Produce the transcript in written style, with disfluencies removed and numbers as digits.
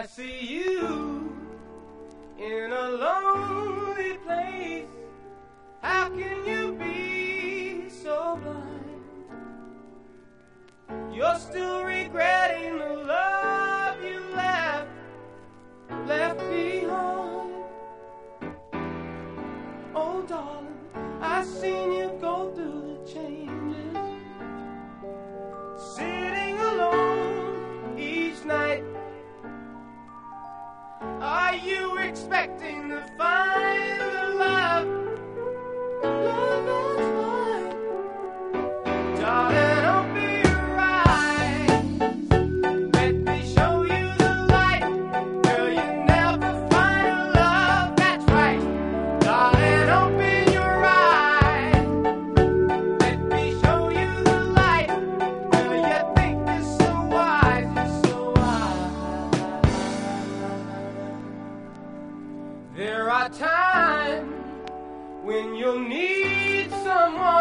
I see you in a lonely place. How can you be so blind? You're still regretting the love you left behind. Oh darling, I've seen you go through the changes, sitting alone each night. Are you expecting to find the love that's mine? Darling, open your eyes. Let me show you the light. Girl, you never find a love that's right. Darling, open your eyes. Let me show you the light. Girl, you think you're so wise, you're so wise. There are times when you'll need someone